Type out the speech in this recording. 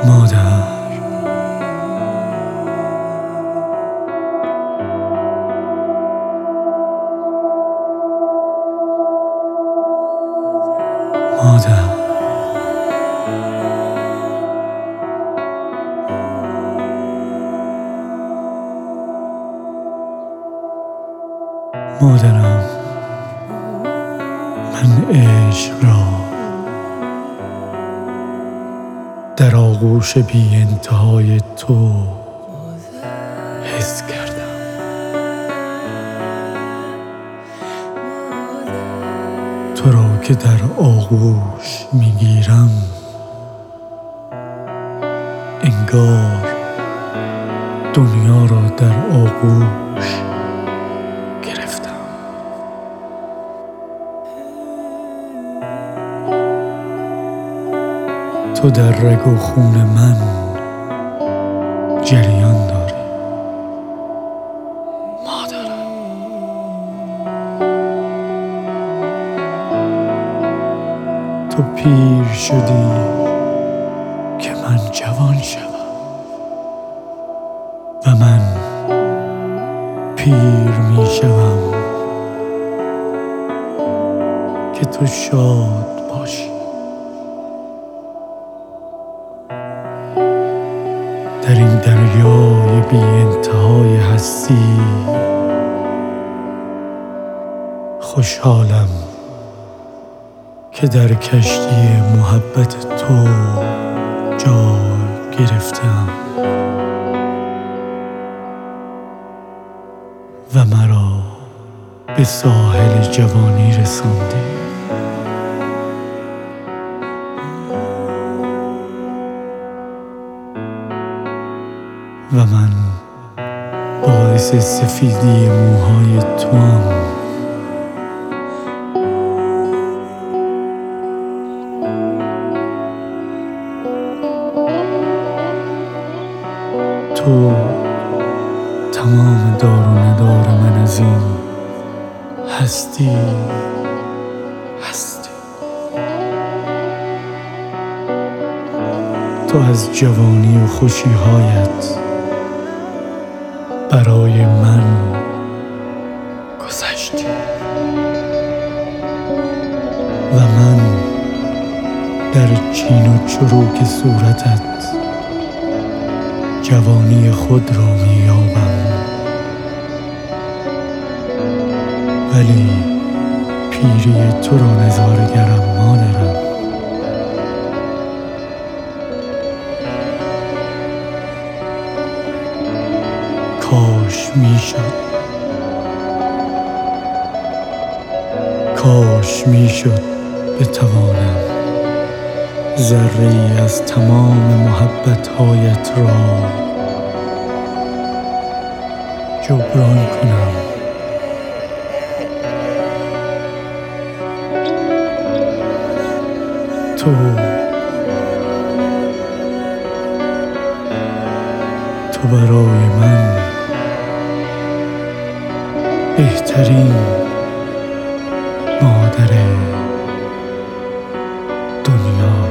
مادر، مادر، مادرم، من عشق را در آغوش بی انتهای تو حس کردم. تو را که در آغوش میگیرم، انگار دنیا را در آغوش گرفتم. تو در رگ و خون من جریان داری. مادرم، تو پیر شدی که من جوان شوم و من پیر می شوم که تو شاد باشی. در این دریای بی انتهای هستی خوشحالم که در کشتی محبت تو جای گرفتم و مرا به ساحل جوانی رساندی. و من باعث سفیدی موهای توام. تو تمام دار و ندار من از این هستی. تو از جوانی و خوشی‌هایت برای من گذشتی و من در چین و چروک صورتت جوانی خود را می‌یابم. ولی پیری تو را نظاره‌گرم مادرم. کاش میشد بتوانم ذره‌ای از تمام محبت‌هایت را جبران کنم. تو برای من بهترین مادر دنیا.